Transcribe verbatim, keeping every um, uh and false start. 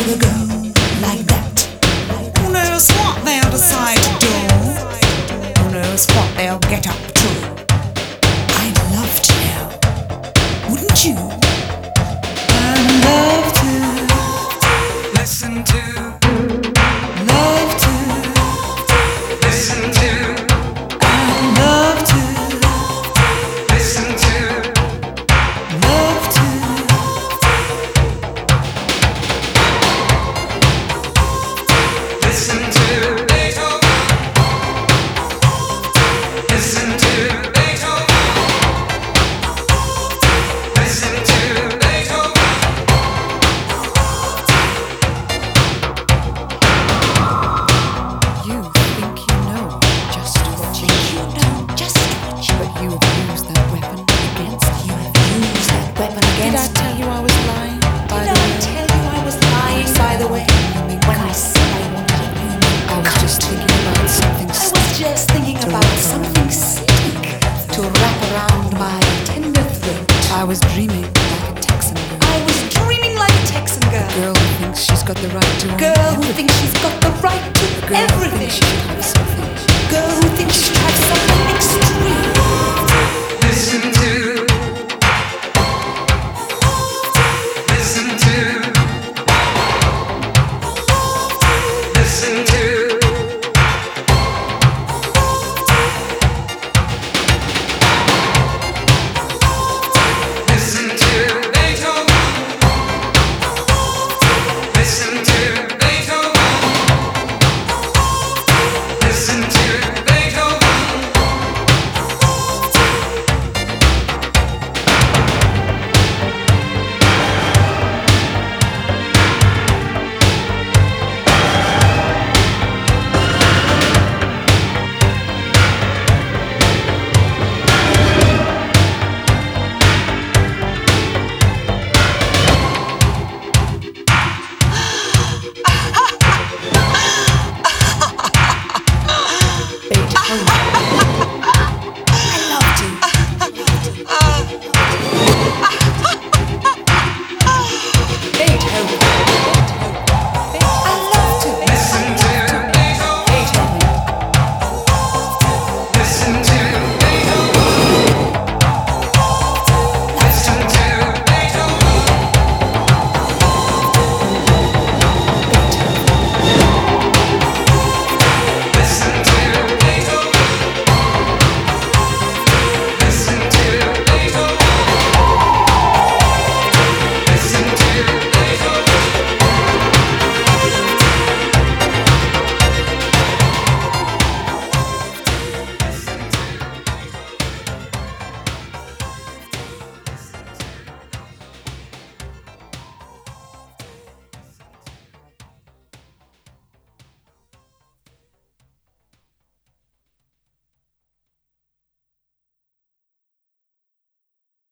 with a girl like that? Who knows what they'll decide to do? Who knows what they'll get up to? I'd love to know, wouldn't you? I'd love to listen to, love to listen to. I'd love to listen to, love to. Listen to Beethoven. Listen to Beethoven. Listen to Beethoven. You think you know just what you You know just what you but you have used that weapon against you. use that weapon Did I against tell you I was lying? By Did the I way, tell you I was lying, by the way? When I said I wanted a human I was just thinking about something I was just thinking about something sleek to wrap around my tender throat. I was dreaming like a Texan girl. I was dreaming like a Texan girl. Girl who thinks she's got the right to own Girl who everything. thinks she's got the right to Girl who everything. thinks she should have something. Girl who